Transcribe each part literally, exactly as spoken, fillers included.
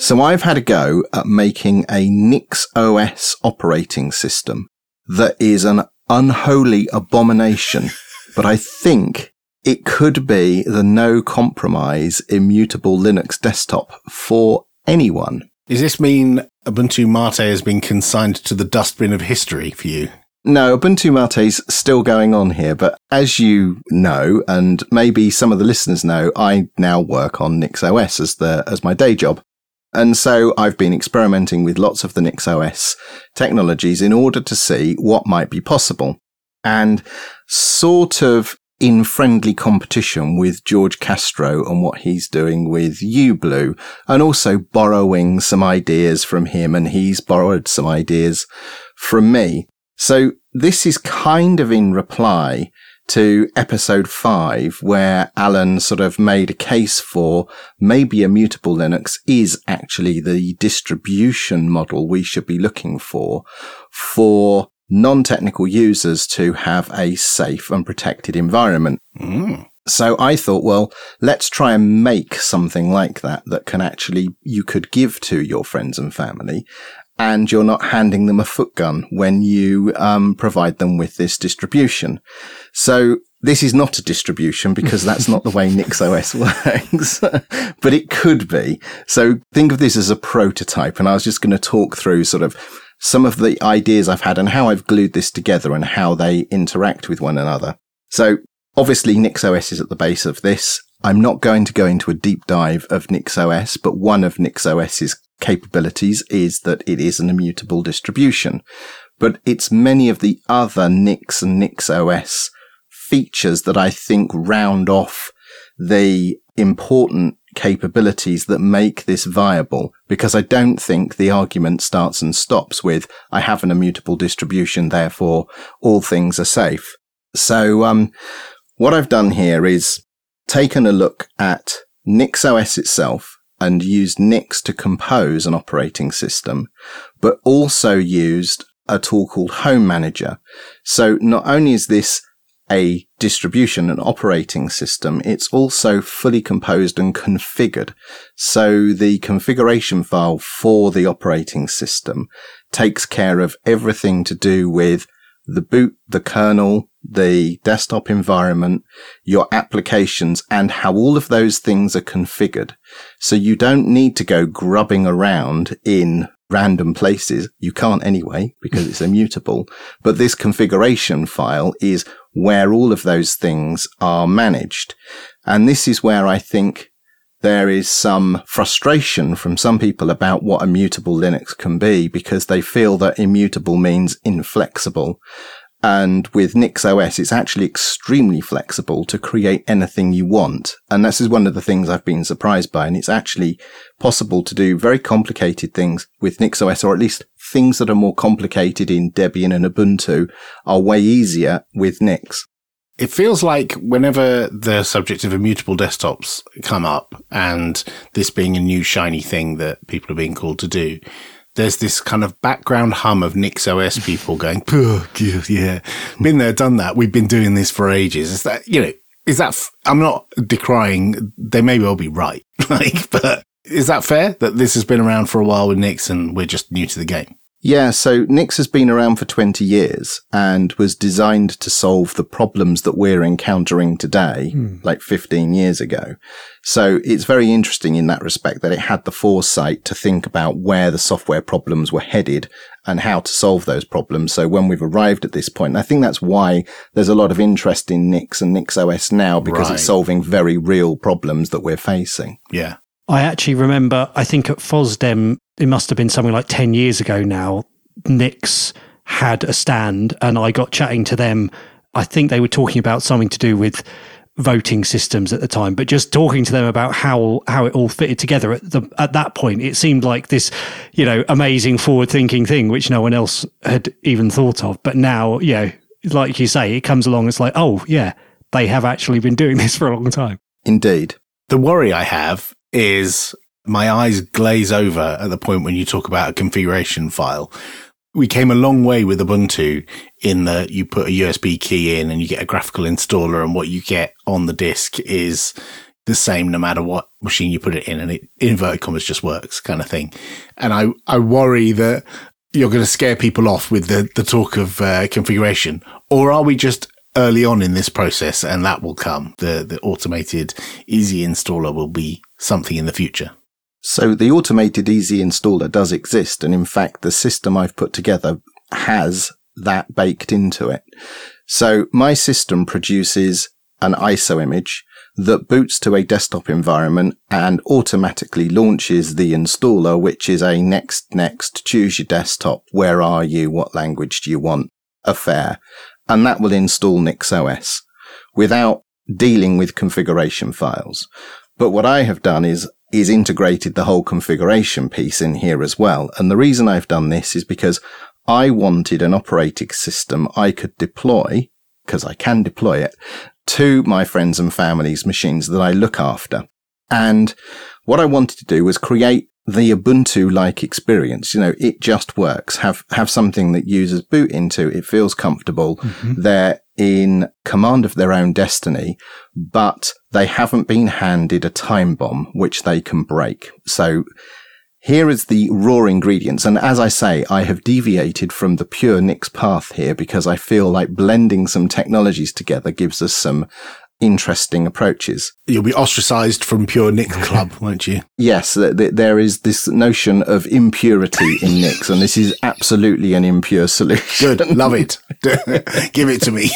So I've had a go at making a NixOS operating system that is an unholy abomination, but I think it could be the no compromise immutable Linux desktop for anyone. Does this mean Ubuntu Mate has been consigned to the dustbin of history for you? No, Ubuntu Mate's still going on here, but as you know, and maybe some of the listeners know, I now work on NixOS as the as my day job. And so I've been experimenting with lots of the NixOS technologies in order to see what might be possible. And sort of in friendly competition with George Castro and what he's doing with UBlue, and also borrowing some ideas from him, and he's borrowed some ideas from me. So this is kind of in reply to episode five, where Alan sort of made a case for maybe Immutable Linux is actually the distribution model we should be looking for, for non-technical users to have a safe and protected environment. Mm. So I thought, well, let's try and make something like that that can actually, you could give to your friends and family, and you're not handing them a foot gun when you um, provide them with this distribution. So this is not a distribution because that's not the way NixOS works, but it could be. So think of this as a prototype, and I was just going to talk through sort of some of the ideas I've had and how I've glued this together and how they interact with one another. So obviously NixOS is at the base of this. I'm not going to go into a deep dive of NixOS, but one of NixOS's capabilities is that it is an immutable distribution. But it's many of the other Nix and NixOS features that I think round off the important capabilities that make this viable, because I don't think the argument starts and stops with, I have an immutable distribution, therefore all things are safe. So um, what I've done here is taken a look at NixOS itself and used Nix to compose an operating system, but also used a tool called Home Manager. So not only is this a distribution, an operating system, it's also fully composed and configured. So the configuration file for the operating system takes care of everything to do with the boot, the kernel, the desktop environment, your applications, and how all of those things are configured. So you don't need to go grubbing around in random places. You can't anyway, because it's immutable. But this configuration file is where all of those things are managed. And this is where I think there is some frustration from some people about what immutable Linux can be, because they feel that immutable means inflexible. And with NixOS, it's actually extremely flexible to create anything you want. And this is one of the things I've been surprised by. And it's actually possible to do very complicated things with NixOS, or at least things that are more complicated in Debian and Ubuntu are way easier with Nix. It feels like whenever the subject of immutable desktops come up, and this being a new shiny thing that people are being called to do, there's this kind of background hum of NixOS people going, oh, yeah, been there, done that. We've been doing this for ages. Is that, you know, is that, f- I'm not decrying, they may well be right, like, but is that fair that this has been around for a while with Nix and we're just new to the game? Yeah, so Nix has been around for twenty years and was designed to solve the problems that we're encountering today, mm. like fifteen years ago. So it's very interesting in that respect that it had the foresight to think about where the software problems were headed and how to solve those problems. So when we've arrived at this point, and I think that's why there's a lot of interest in Nix and NixOS now, because right. it's solving very real problems that we're facing. Yeah. I actually remember, I think at FOSDEM, it must have been something like ten years ago now, Nix had a stand and I got chatting to them. I think they were talking about something to do with voting systems at the time, but just talking to them about how how it all fitted together at the at that point, it seemed like this, you know, amazing forward-thinking thing which no one else had even thought of. But now, you know, like you say, it comes along, it's like, oh, yeah, they have actually been doing this for a long time. Indeed. The worry I have is my eyes glaze over at the point when you talk about a configuration file. We came a long way with Ubuntu in that you put a U S B key in and you get a graphical installer, and what you get on the disk is the same no matter what machine you put it in, and it, in inverted commas, just works kind of thing. And I, I worry that you're going to scare people off with the, the talk of uh, configuration, or are we just early on in this process and that will come? The, the automated easy installer will be something in the future. So the automated easy installer does exist. And in fact, the system I've put together has that baked into it. So my system produces an I S O image that boots to a desktop environment and automatically launches the installer, which is a next, next, choose your desktop. Where are you? What language do you want? Affair. And that will install NixOS without dealing with configuration files. But what I have done is, is integrated the whole configuration piece in here as well. And the reason I've done this is because I wanted an operating system I could deploy, because I can deploy it, to my friends and family's machines that I look after. And what I wanted to do was create the Ubuntu-like experience. You know, it just works. Have, have something that users boot into. It feels comfortable. Mm-hmm. They're in command of their own destiny, but they haven't been handed a time bomb, which they can break. So here is the raw ingredients. And as I say, I have deviated from the pure Nix path here because I feel like blending some technologies together gives us some interesting approaches. You'll be ostracized from pure Nix club, won't you? Yes, th- th- there is this notion of impurity in Nix, and this is absolutely an impure solution. Good, love it. Give it to me.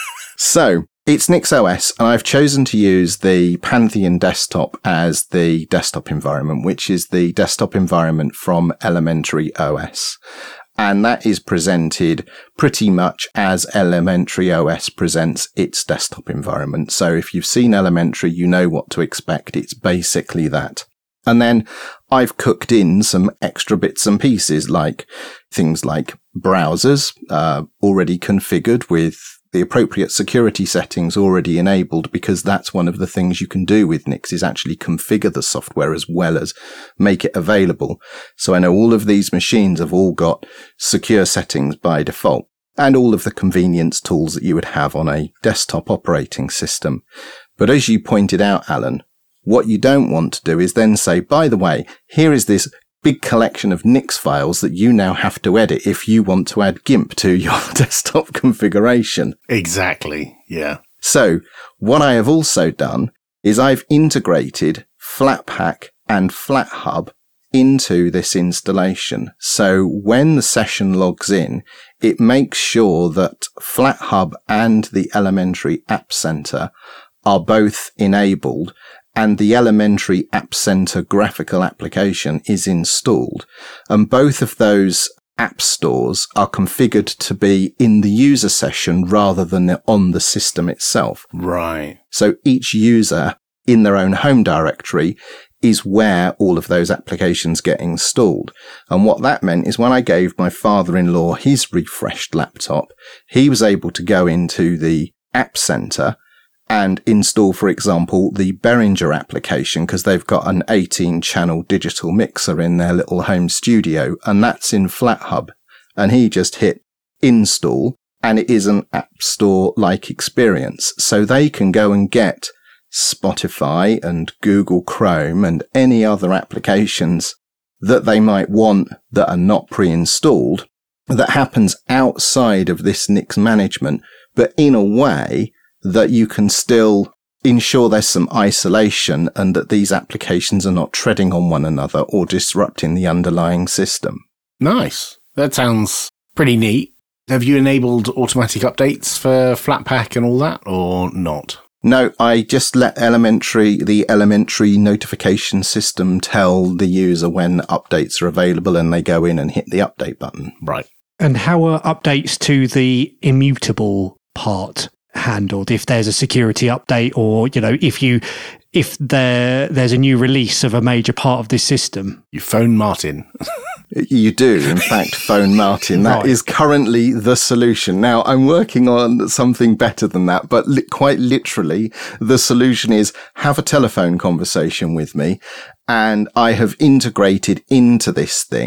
So, it's NixOS, and I've chosen to use the Pantheon desktop as the desktop environment, which is the desktop environment from Elementary O S. And that is presented pretty much as Elementary O S presents its desktop environment. So if you've seen Elementary, you know what to expect. It's basically that. And then I've cooked in some extra bits and pieces, like things like browsers, uh, already configured with the appropriate security settings already enabled, because that's one of the things you can do with Nix is actually configure the software as well as make it available. So I know all of these machines have all got secure settings by default and all of the convenience tools that you would have on a desktop operating system. But as you pointed out, Alan, what you don't want to do is then say, by the way, here is this big collection of Nix files that you now have to edit if you want to add GIMP to your desktop configuration. Exactly, yeah. So what I have also done is I've integrated Flatpak and FlatHub into this installation. So when the session logs in, it makes sure that FlatHub and the Elementary App Center are both enabled, and the Elementary App Center graphical application is installed. And both of those app stores are configured to be in the user session rather than on the system itself. Right. So each user in their own home directory is where all of those applications get installed. And what that meant is when I gave my father-in-law his refreshed laptop, he was able to go into the App Center and install, for example, the Behringer application, because they've got an eighteen channel digital mixer in their little home studio, and that's in FlatHub. And he just hit install, and it is an App Store-like experience. So they can go and get Spotify and Google Chrome and any other applications that they might want that are not pre-installed, that happens outside of this Nix management, but in a way that you can still ensure there's some isolation and that these applications are not treading on one another or disrupting the underlying system. Nice. That sounds pretty neat. Have you enabled automatic updates for Flatpak and all that, or not? No, I just let Elementary, the Elementary notification system tell the user when updates are available, and they go in and hit the update button. Right. And how are updates to the immutable part handled if there's a security update, or, you know, if you if there there's a new release of a major part of this system? You phone Martin. You do, in fact, phone Martin. That right. is currently the solution. Now, I'm working on something better than that, but li- quite literally, the solution is have a telephone conversation with me, and I have integrated into this thing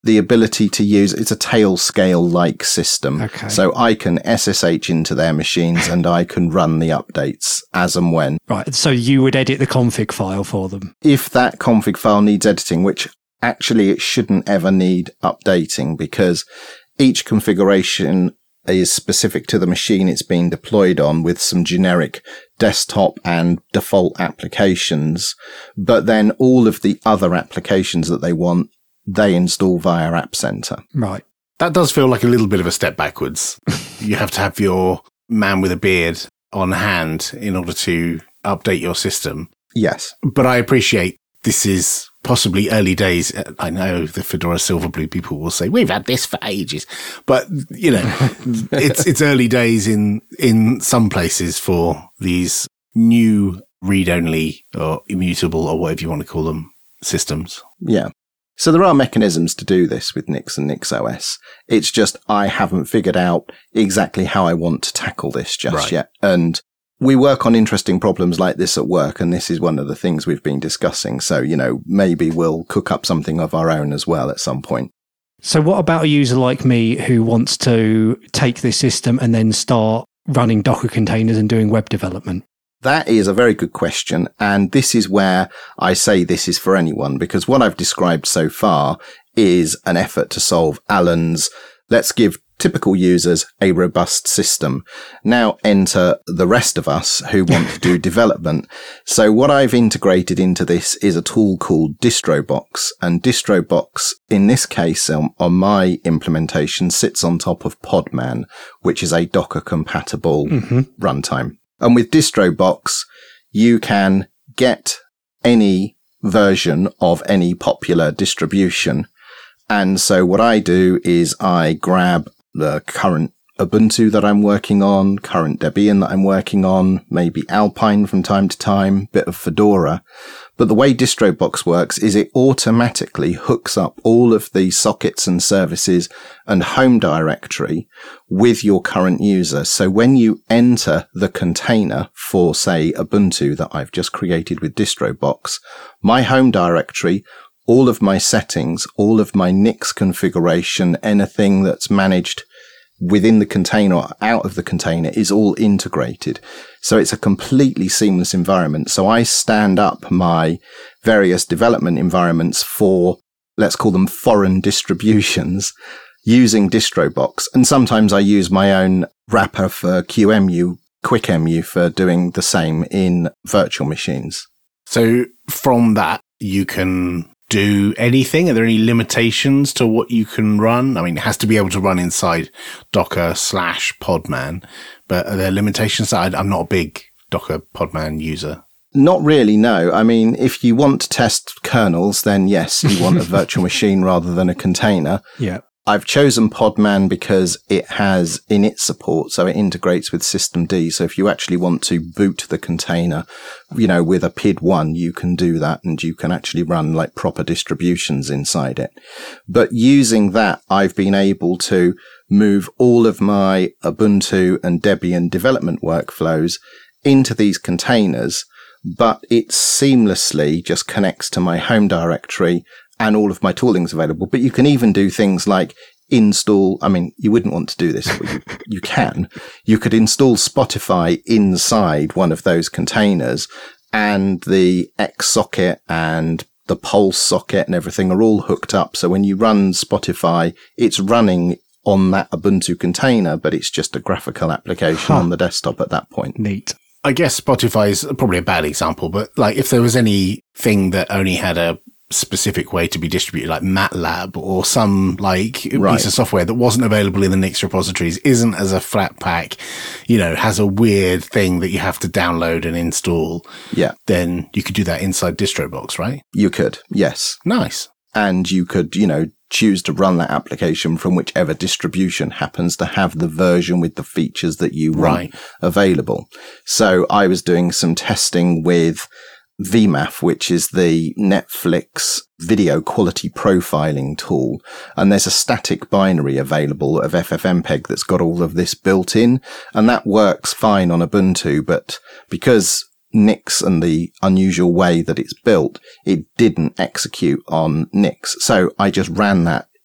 the ability to use, it's a Tailscale-like system. Okay. So I can S S H into their machines and I can run the updates as and when. Right. So you would edit the config file for them. If that config file needs editing, which actually it shouldn't ever need updating, because each configuration is specific to the machine it's being deployed on with some generic desktop and default applications. But then all of the other applications that they want, they install via App Center. Right. That does feel like a little bit of a step backwards. You have to have your man with a beard on hand in order to update your system. Yes. But I appreciate this is possibly early days. I know the Fedora Silverblue people will say, we've had this for ages. But, you know, it's it's early days in, in some places for these new read-only or immutable or whatever you want to call them systems. Yeah. So there are mechanisms to do this with Nix and NixOS. It's just I haven't figured out exactly how I want to tackle this just Right. yet. And we work on interesting problems like this at work, and this is one of the things we've been discussing. So, you know, maybe we'll cook up something of our own as well at some point. So what about a user like me who wants to take this system and then start running Docker containers and doing web development? That is a very good question. And this is where I say this is for anyone, because what I've described so far is an effort to solve Alan's, let's give typical users a robust system. Now enter the rest of us who want to do development. So what I've integrated into this is a tool called DistroBox, and DistroBox in this case um, on my implementation sits on top of Podman, which is a Docker compatible Mm-hmm. runtime. And with DistroBox, you can get any version of any popular distribution. And so what I do is I grab the current Ubuntu that I'm working on, current Debian that I'm working on, maybe Alpine from time to time, bit of Fedora. But the way DistroBox works is it automatically hooks up all of the sockets and services and home directory with your current user. So when you enter the container for, say, Ubuntu that I've just created with DistroBox, my home directory, all of my settings, all of my Nix configuration, anything that's managed within the container or out of the container is all integrated. So it's a completely seamless environment. So I stand up my various development environments for, let's call them foreign distributions, using DistroBox. And sometimes I use my own wrapper for Q M U, QuickEmu for doing the same in virtual machines. So from that, you can do anything? Are there any limitations to what you can run? I mean, it has to be able to run inside Docker slash Podman, but are there limitations? I, I'm not a big Docker Podman user. Not really, no. I mean, if you want to test kernels, then yes, you want a virtual machine rather than a container. Yeah. I've chosen Podman because it has init support, so it integrates with systemd. So if you actually want to boot the container, you know, with a P I D one, you can do that and you can actually run like proper distributions inside it. But using that, I've been able to move all of my Ubuntu and Debian development workflows into these containers, but it seamlessly just connects to my home directory and all of my tooling's available. But you can even do things like install, I mean, you wouldn't want to do this, but you, you can. You could install Spotify inside one of those containers, and the X socket and the Pulse socket and everything are all hooked up. So when you run Spotify, it's running on that Ubuntu container, but it's just a graphical application huh. on the desktop at that point. Neat. I guess Spotify is probably a bad example, but like if there was anything that only had a specific way to be distributed, like MATLAB or some like right. piece of software that wasn't available in the Nix repositories, isn't as a flat pack, you know, has a weird thing that you have to download and install. Yeah. Then you could do that inside DistroBox, right? You could, yes. Nice. And you could, you know, choose to run that application from whichever distribution happens to have the version with the features that you want right. available. So I was doing some testing with V MAF, which is the Netflix video quality profiling tool. And there's a static binary available of F F M P E G that's got all of this built in. And that works fine on Ubuntu, but because Nix and the unusual way that it's built, it didn't execute on Nix. So I just ran that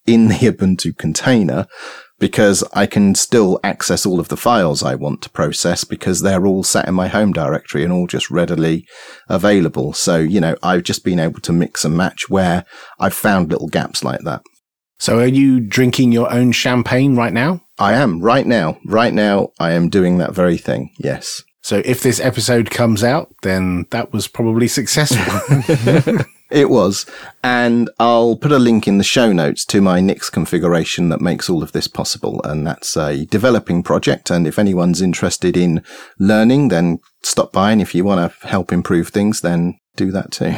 in the Ubuntu container, because I can still access all of the files I want to process because they're all sat in my home directory and all just readily available. So, you know, I've just been able to mix and match where I've found little gaps like that. So are you drinking your own champagne right now? I am right now. Right now, I am doing that very thing. Yes. So if this episode comes out, then that was probably successful. It was. And I'll put a link in the show notes to my Nix configuration that makes all of this possible. And that's a developing project. And if anyone's interested in learning, then stop by. And if you want to help improve things, then do that too.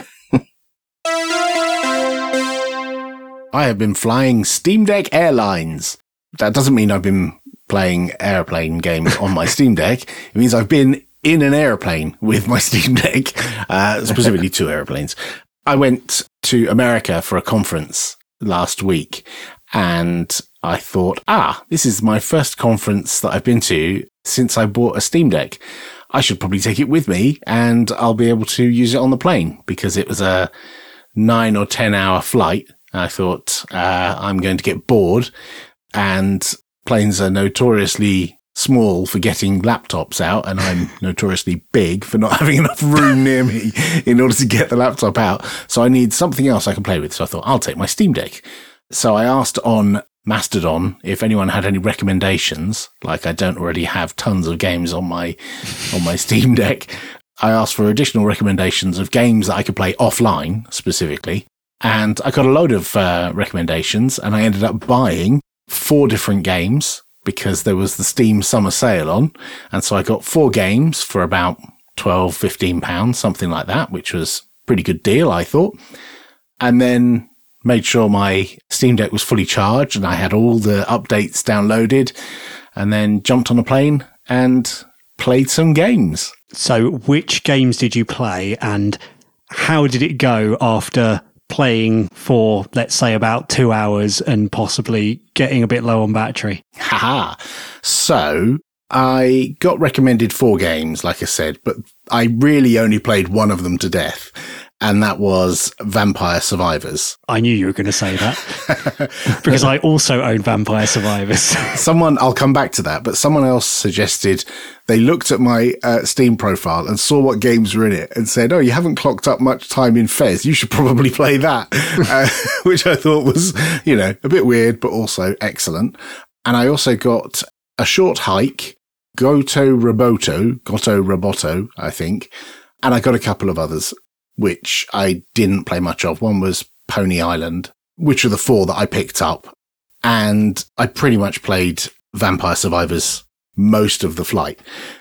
I have been flying Steam Deck Airlines. That doesn't mean I've been playing airplane games on my Steam Deck. It means I've been in an airplane with my Steam Deck, uh, specifically two airplanes. I went to America for a conference last week, and I thought, ah, this is my first conference that I've been to since I bought a Steam Deck. I should probably take it with me, and I'll be able to use it on the plane, because it was a nine or ten hour flight. I thought, uh, I'm going to get bored, and planes are notoriously small for getting laptops out, and I'm notoriously big for not having enough room near me in order to get the laptop out. So I need something else I can play with. So I thought, I'll take my Steam Deck. So I asked on Mastodon if anyone had any recommendations, like I don't already have tons of games on my, on my Steam Deck. I asked for additional recommendations of games that I could play offline specifically. And I got a load of uh, recommendations, and I ended up buying four different games because there was the Steam summer sale on. And so I got four games for about twelve, fifteen pounds, something like that, which was a pretty good deal, I thought. And then made sure my Steam Deck was fully charged and I had all the updates downloaded, and then jumped on a plane and played some games. So which games did you play, and how did it go after playing for, let's say, about two hours and possibly getting a bit low on battery? Haha. So I got recommended four games, like I said, but I really only played one of them to death. And that was Vampire Survivors. I knew you were going to say that because I also own Vampire Survivors. Someone, I'll come back to that, but someone else suggested, they looked at my uh, Steam profile and saw what games were in it and said, oh, you haven't clocked up much time in Fez. You should probably play that, uh, which I thought was, you know, a bit weird, but also excellent. And I also got A Short Hike, Goto Roboto, Goto Roboto, I think. And I got a couple of others, which I didn't play much of. One was Pony Island, which are the four that I picked up. And I pretty much played Vampire Survivors most of the flight.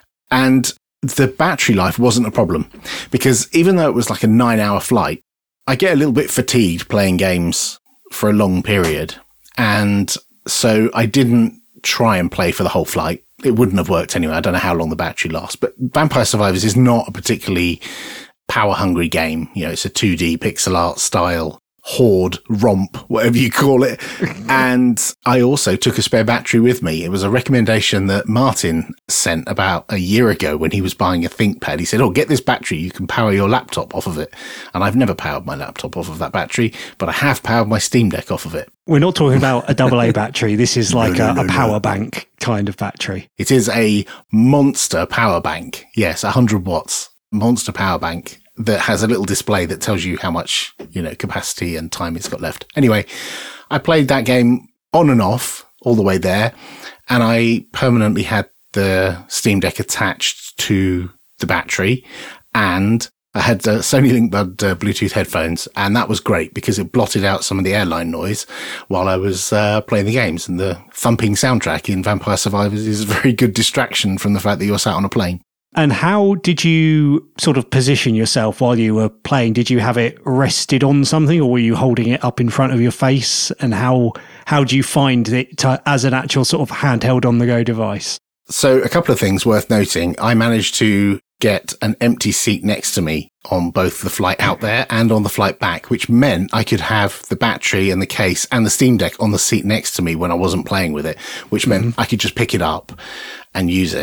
And the battery life wasn't a problem, because even though it was like a nine hour flight, I get a little bit fatigued playing games for a long period. And so I didn't try and play for the whole flight. It wouldn't have worked anyway. I don't know how long the battery lasts, but Vampire Survivors is not a particularly power hungry game. You know, it's a two D pixel art style horde romp, whatever you call it. And I also took a spare battery with me. It was a recommendation that Martin sent about a year ago when he was buying a ThinkPad. He said, oh, get this battery. You can power your laptop off of it. And I've never powered my laptop off of that battery, but I have powered my Steam Deck off of it. We're not talking about a double A battery. This is like no, no, a, no, a power no. bank kind of battery. It is a monster power bank. Yes, one hundred watts. Monster power bank that has a little display that tells you how much, you know, capacity and time it's got left. Anyway, I played that game on and off all the way there, and I permanently had the Steam Deck attached to the battery, and I had uh, Sony Link-Bud uh, Bluetooth headphones, and that was great because it blotted out some of the airline noise while I was uh, playing the games. And the thumping soundtrack in Vampire Survivors is a very good distraction from the fact that you're sat on a plane. And how did you sort of position yourself while you were playing? Did you have it rested on something, or were you holding it up in front of your face? And how how do you find it to, as an actual sort of handheld on-the-go device? So a couple of things worth noting. I managed to get an empty seat next to me on both the flight out there and on the flight back, which meant I could have the battery and the case and the Steam Deck on the seat next to me when I wasn't playing with it, which meant mm-hmm. I could just pick it up and use it.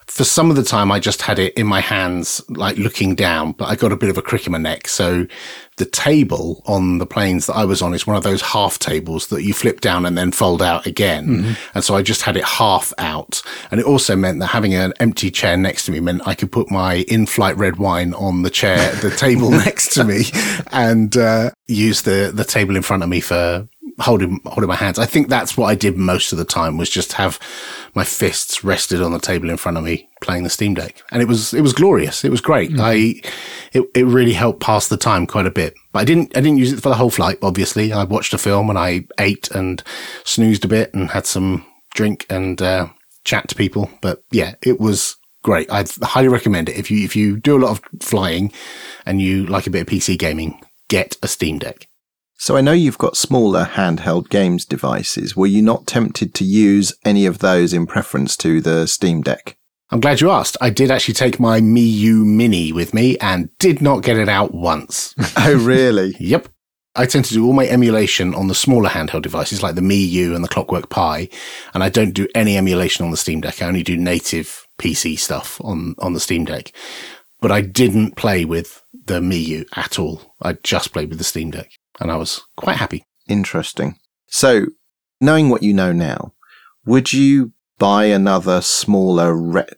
For some of the time, I just had it in my hands, like looking down, but I got a bit of a crick in my neck. So the table on the planes that I was on is one of those half tables that you flip down and then fold out again. Mm-hmm. And so I just had it half out. And it also meant that having an empty chair next to me meant I could put my in-flight red wine on the chair, the table next to me, and uh, use the, the table in front of me for holding holding my hands. I think that's what I did most of the time, was just have my fists rested on the table in front of me playing the Steam Deck. And it was it was glorious. It was great. Mm-hmm. I it it really helped pass the time quite a bit. But I didn't I didn't use it for the whole flight, obviously. I watched a film and I ate and snoozed a bit and had some drink and uh chat to people. But yeah, it was great. I highly recommend it. If you if you do a lot of flying and you like a bit of P C gaming, get a Steam Deck. So I know you've got smaller handheld games devices. Were you not tempted to use any of those in preference to the Steam Deck? I'm glad you asked. I did actually take my Miyoo Mini with me and did not get it out once. Oh, really? Yep. I tend to do all my emulation on the smaller handheld devices like the Miyoo and the Clockwork Pi, and I don't do any emulation on the Steam Deck. I only do native P C stuff on, on the Steam Deck. But I didn't play with the Miyoo at all. I just played with the Steam Deck. And I was quite happy. Interesting. So, knowing what you know now, would you buy another smaller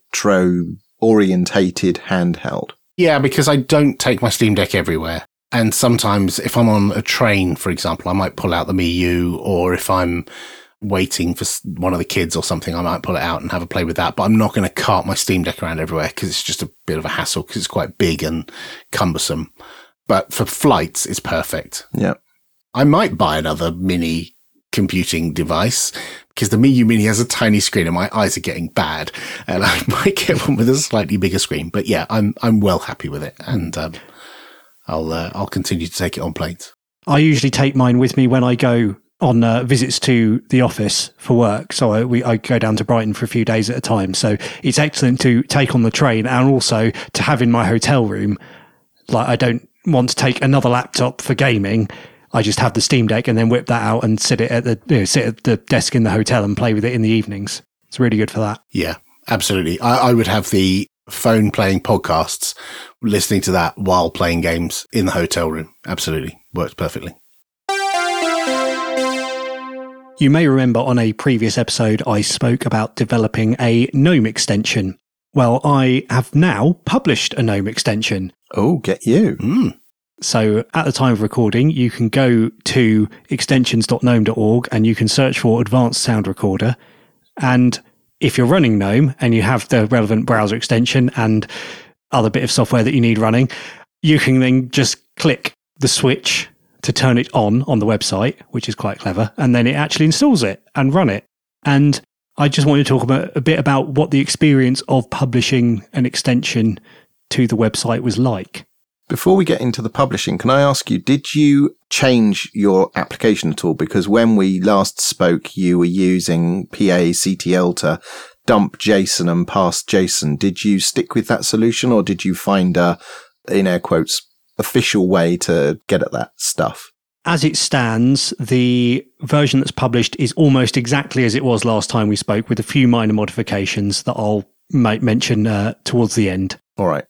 retro-orientated handheld? Yeah, because I don't take my Steam Deck everywhere. And sometimes if I'm on a train, for example, I might pull out the Miyoo, or if I'm waiting for one of the kids or something, I might pull it out and have a play with that. But I'm not going to cart my Steam Deck around everywhere because it's just a bit of a hassle because it's quite big and cumbersome. But for flights, it's perfect. Yeah. I might buy another mini computing device because the Miyoo Mini has a tiny screen and my eyes are getting bad, and I might get one with a slightly bigger screen. But yeah, I'm I'm well happy with it, and um, I'll uh, I'll continue to take it on planes. I usually take mine with me when I go on uh, visits to the office for work. So I, we, I go down to Brighton for a few days at a time. So it's excellent to take on the train and also to have in my hotel room. Like, I don't want to take another laptop for gaming. I just have the Steam Deck and then whip that out and sit it at the you know, sit at the desk in the hotel and play with it in the evenings. It's really good for that. Yeah, absolutely. I, I would have the phone playing podcasts, listening to that while playing games in the hotel room. Absolutely. Works perfectly. You may remember on a previous episode I spoke about developing a GNOME extension. Well, I have now published a GNOME extension. Oh, get you. Mm. So at the time of recording, you can go to extensions dot gnome dot org and you can search for Advanced Sound Recorder. And if you're running GNOME and you have the relevant browser extension and other bit of software that you need running, you can then just click the switch to turn it on on the website, which is quite clever. And then it actually installs it and run it. And I just want to talk about a bit about what the experience of publishing an extension to the website was like. Before we get into the publishing, can I ask you, did you change your application at all? Because when we last spoke, you were using P A C T L to dump JSON and parse JSON. Did you stick with that solution, or did you find a, in air quotes, official way to get at that stuff? As it stands, the version that's published is almost exactly as it was last time we spoke, with a few minor modifications that I'll might mention uh, towards the end. All right.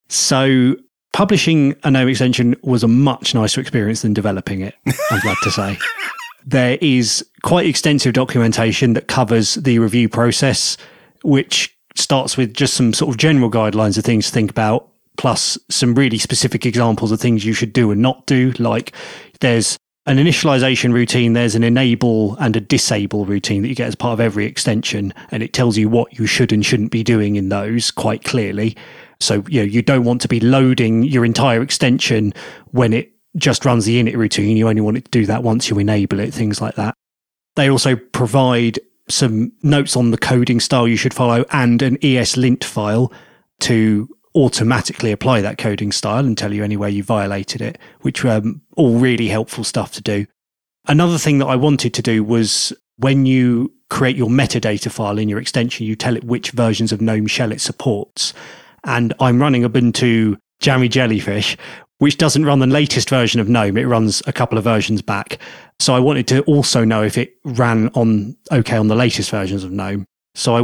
So publishing a GNOME extension was a much nicer experience than developing it, I'm glad to say. There is quite extensive documentation that covers the review process, which starts with just some sort of general guidelines of things to think about, plus some really specific examples of things you should do and not do. Like there's an initialization routine, there's an enable and a disable routine that you get as part of every extension, and it tells you what you should and shouldn't be doing in those quite clearly. So, you know, you don't want to be loading your entire extension when it just runs the init routine. You only want it to do that once you enable it, things like that. They also provide some notes on the coding style you should follow and an ESLint file to automatically apply that coding style and tell you anywhere you violated it, which are um, all really helpful stuff to do. Another thing that I wanted to do was when you create your metadata file in your extension, you tell it which versions of GNOME Shell it supports. And I'm running Ubuntu Jammy Jellyfish, which doesn't run the latest version of GNOME. It runs a couple of versions back. So I wanted to also know if it ran on okay on the latest versions of GNOME. So I went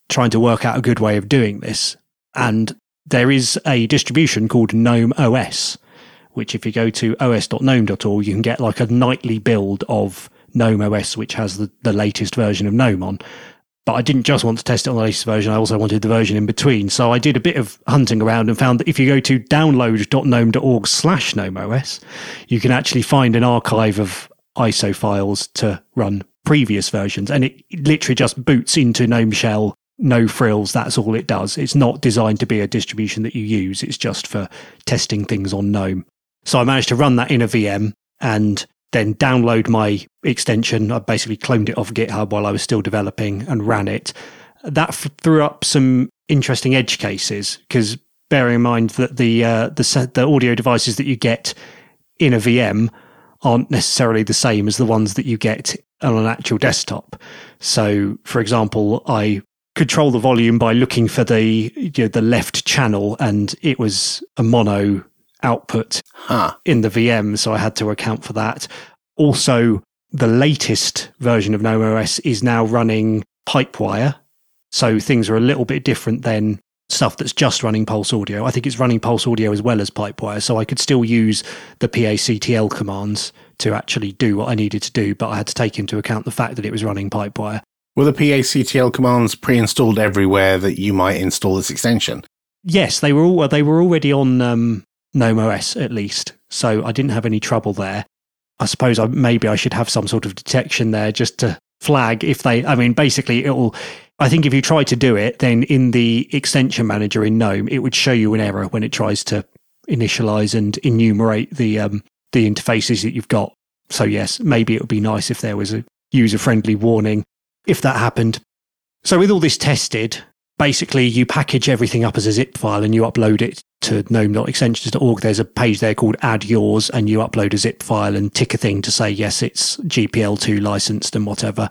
trying to work out a good way of doing this. And there is a distribution called GNOME O S, which if you go to o s dot gnome dot org, you can get like a nightly build of GNOME O S, which has the, the latest version of GNOME on. But I didn't just want to test it on the latest version, I also wanted the version in between. So I did a bit of hunting around and found that if you go to download dot gnome dot org slash GNOME O S, you can actually find an archive of I S O files to run previous versions. And it literally just boots into GNOME Shell, no frills, that's all it does. It's not designed to be a distribution that you use, it's just for testing things on GNOME. So I managed to run that in a V M and then download my extension. I basically cloned it off GitHub while I was still developing and ran it. That f- threw up some interesting edge cases, because bearing in mind that the, uh, the the audio devices that you get in a V M aren't necessarily the same as the ones that you get on an actual desktop. So, for example, I control the volume by looking for the you know, the left channel, and it was a mono output huh. in the V M, so I had to account for that. Also, the latest version of GNOME O S is now running Pipewire, so things are a little bit different than stuff that's just running Pulse Audio. I think it's running Pulse Audio as well as Pipewire, so I could still use the P A C T L commands to actually do what I needed to do, but I had to take into account the fact that it was running Pipewire. Were the P A C T L commands pre-installed everywhere that you might install this extension? Yes, they were all they were already on um, GNOME O S at least, so I didn't have any trouble there. I suppose I, maybe I should have some sort of detection there just to flag if they, I mean, basically it will, I think if you try to do it, then in the extension manager in GNOME, it would show you an error when it tries to initialize and enumerate the um, the interfaces that you've got. So yes, maybe it would be nice if there was a user-friendly warning if that happened. So with all this tested, basically you package everything up as a zip file and you upload it to gnome dot extensions dot org. There's a page there called Add Yours, and you upload a zip file and tick a thing to say, yes, it's G P L two licensed and whatever.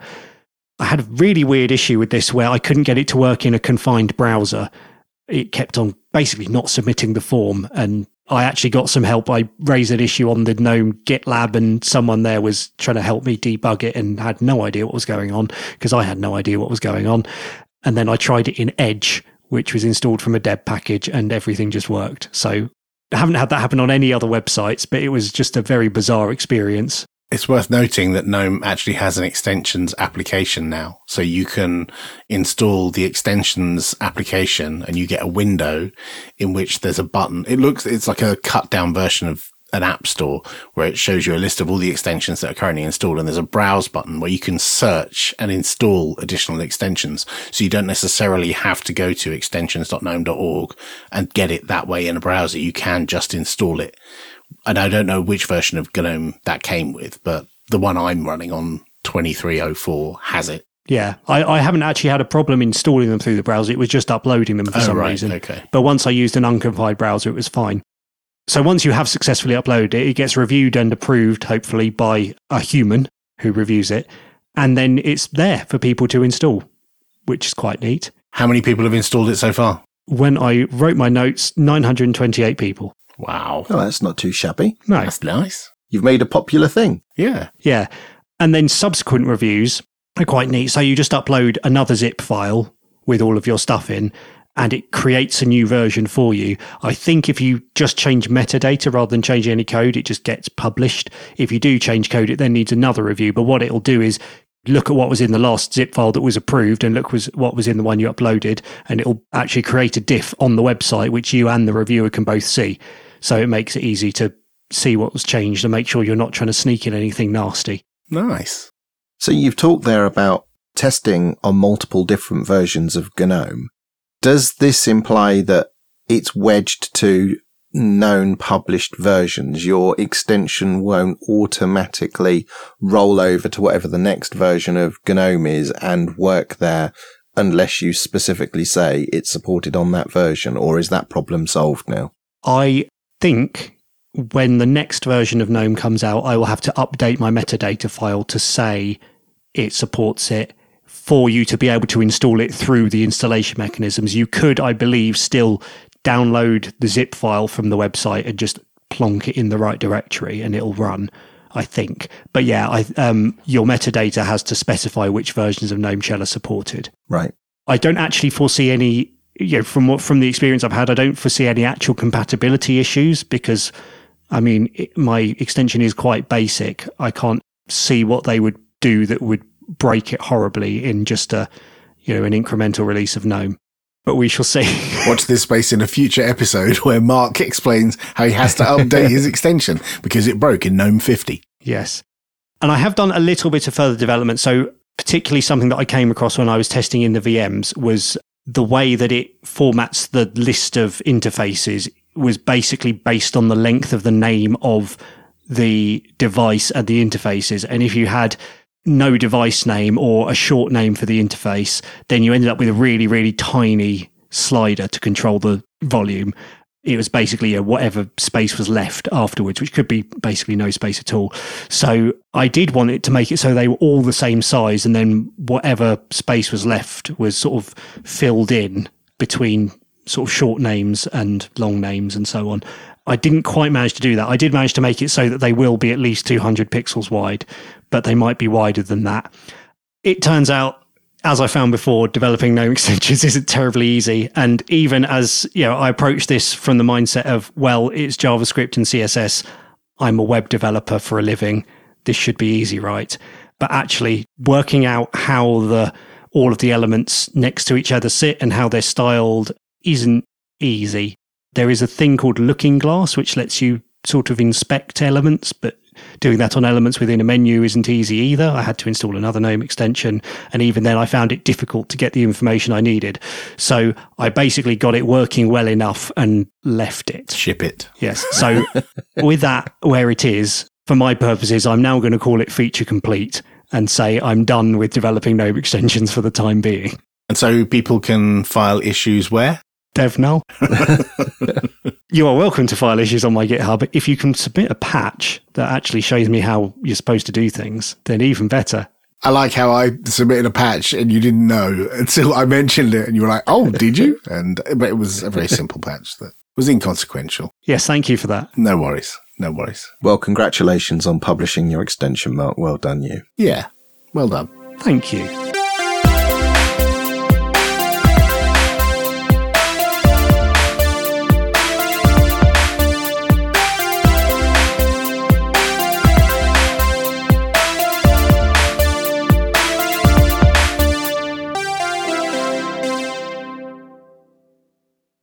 I had a really weird issue with this where I couldn't get it to work in a confined browser. It kept on basically not submitting the form, and I actually got some help. I raised an issue on the GNOME GitLab, and someone there was trying to help me debug it and had no idea what was going on, because I had no idea what was going on. And then I tried it in Edge, which was installed from a deb package, and everything just worked. So I haven't had that happen on any other websites, but it was just a very bizarre experience. It's worth noting that GNOME actually has an extensions application now. So you can install the extensions application and you get a window in which there's a button. It looks, it's like a cut down version of an app store where it shows you a list of all the extensions that are currently installed. And there's a browse button where you can search and install additional extensions. So you don't necessarily have to go to extensions dot gnome dot org and get it that way in a browser. You can just install it. And I don't know which version of GNOME that came with, but the one I'm running on twenty-three oh four has it. Yeah, I, I haven't actually had a problem installing them through the browser. It was just uploading them for oh, some right, reason. Okay. But once I used an unconfined browser, it was fine. So once you have successfully uploaded it, it gets reviewed and approved, hopefully, by a human who reviews it. And then it's there for people to install, which is quite neat. How many people have installed it so far? When I wrote my notes, nine hundred twenty-eight people. Wow. Oh, that's not too shabby. No. That's nice. You've made a popular thing. Yeah. Yeah. And then subsequent reviews are quite neat. So you just upload another zip file with all of your stuff in, and it creates a new version for you. I think if you just change metadata rather than changing any code, it just gets published. If you do change code, it then needs another review. But what it'll do is look at what was in the last zip file that was approved and look was what was in the one you uploaded, and it'll actually create a diff on the website, which you and the reviewer can both see. So it makes it easy to see what was changed and make sure you're not trying to sneak in anything nasty. Nice. So you've talked there about testing on multiple different versions of GNOME. Does this imply that it's wedged to known published versions? Your extension won't automatically roll over to whatever the next version of GNOME is and work there unless you specifically say it's supported on that version, or is that problem solved now? I think when the next version of GNOME comes out, I will have to update my metadata file to say it supports it for you to be able to install it through the installation mechanisms. You could, I believe, still download the zip file from the website and just plonk it in the right directory and it'll run, I think. But yeah, I, um, your metadata has to specify which versions of GNOME Shell are supported. Right. I don't actually foresee any, you know, from what, from the experience I've had, I don't foresee any actual compatibility issues because, I mean, it, my extension is quite basic. I can't see what they would do that would break it horribly in just a, you know, an incremental release of GNOME. But we shall see. Watch this space in a future episode where Mark explains how he has to update his extension because it broke in GNOME fifty. Yes. And I have done a little bit of further development. So particularly something that I came across when I was testing in the V Ms was the way that it formats the list of interfaces was basically based on the length of the name of the device and the interfaces. And if you had no device name or a short name for the interface, then you ended up with a really, really tiny slider to control the volume. It was basically a whatever space was left afterwards, which could be basically no space at all. So I did want it to make it so they were all the same size, and then whatever space was left was sort of filled in between sort of short names and long names and so on. I didn't quite manage to do that. I did manage to make it so that they will be at least two hundred pixels wide, but they might be wider than that. It turns out, as I found before, developing GNOME extensions isn't terribly easy. And even as, you know, I approach this from the mindset of, well, it's JavaScript and C S S. I'm a web developer for a living. This should be easy, right? But actually working out how the all of the elements next to each other sit and how they're styled isn't easy. There is a thing called Looking Glass, which lets you sort of inspect elements, but doing that on elements within a menu isn't easy either. I had to install another GNOME extension, and even then I found it difficult to get the information I needed. So I basically got it working well enough and left it. Ship it. Yes. So with that where it is, for my purposes, I'm now going to call it feature complete and say I'm done with developing GNOME extensions for the time being. And so people can file issues where? DevNull. You are welcome to file issues on my GitHub. If you can submit a patch that actually shows me how you're supposed to do things, then even better. I like how I submitted a patch and you didn't know until I mentioned it and you were like, oh, did you? And but it was a very simple patch that was inconsequential. Yes, thank you for that. No worries. No worries. Well, congratulations on publishing your extension, Mark. Well done, you. Yeah. Well done. Thank you.